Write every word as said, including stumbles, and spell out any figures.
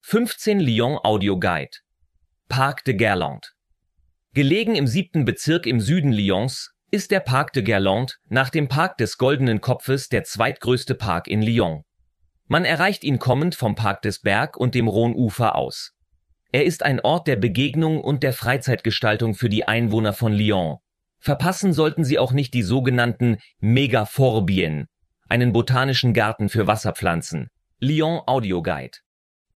fünfzehn Lyon Audio Guide. Parc de Guerlande. Gelegen im siebten Bezirk im Süden Lyons ist der Parc de Guerlande nach dem Park des Goldenen Kopfes der zweitgrößte Park in Lyon. Man erreicht ihn kommend vom Parc des Bergs und dem Rhôneufer aus. Er ist ein Ort der Begegnung und der Freizeitgestaltung für die Einwohner von Lyon. Verpassen sollten Sie auch nicht die sogenannten Megaforbien, einen botanischen Garten für Wasserpflanzen. Lyon Audio Guide.